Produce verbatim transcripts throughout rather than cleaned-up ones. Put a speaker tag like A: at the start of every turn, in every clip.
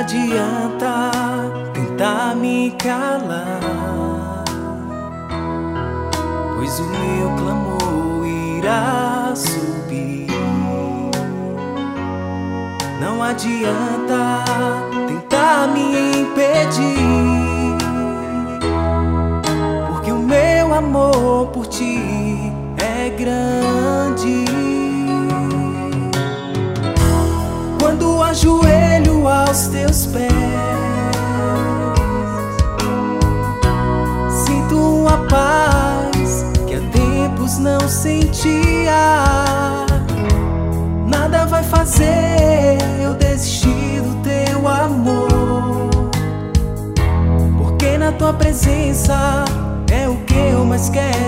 A: adianta tentar me calar, pois o meu clamor irá subir. Não adianta tentar me impedir, porque o meu amor por ti é grande. Quando ajoelho aos teus pés, sinto uma paz que há tempos não sentia. Nada vai fazer eu desistir do teu amor, porque na tua presença é o que eu mais quero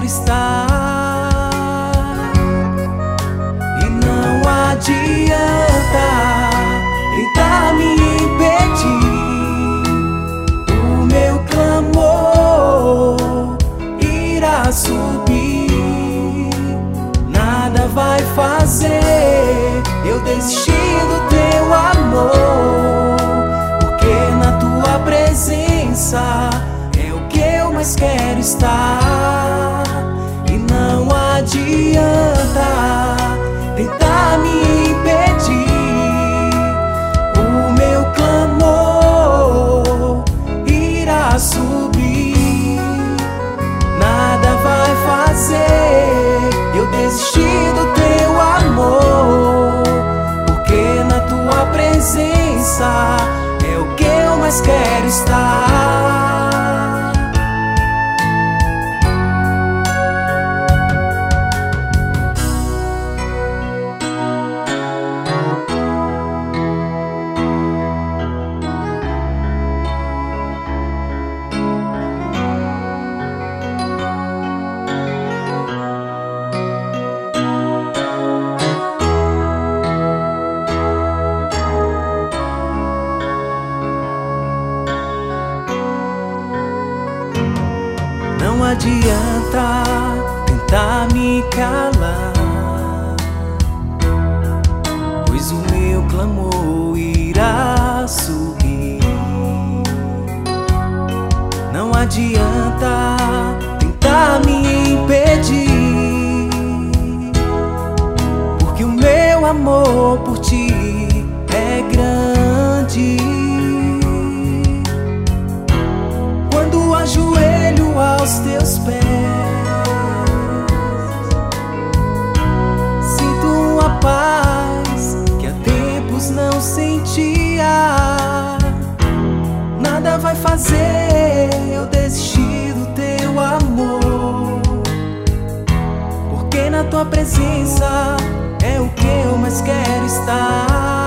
A: estar. E não adianta tentar me impedir, o meu clamor irá subir. Nada vai fazer eu desistir do teu amor, porque na tua presença é o que eu mais quero estar. E não adianta tentar me impedir, o meu clamor irá subir. Nada vai fazer eu desistir do teu amor, porque na tua presença é o que eu mais quero estar. Não adianta tentar me calar, pois o meu clamor irá subir. Não adianta tentar me impedir, porque o meu amor por ti é grande. Quando ajoelho aos teus pés, sinto uma paz que há tempos não sentia. Nada vai fazer eu desistir do teu amor, porque na tua presença é o que eu mais quero estar.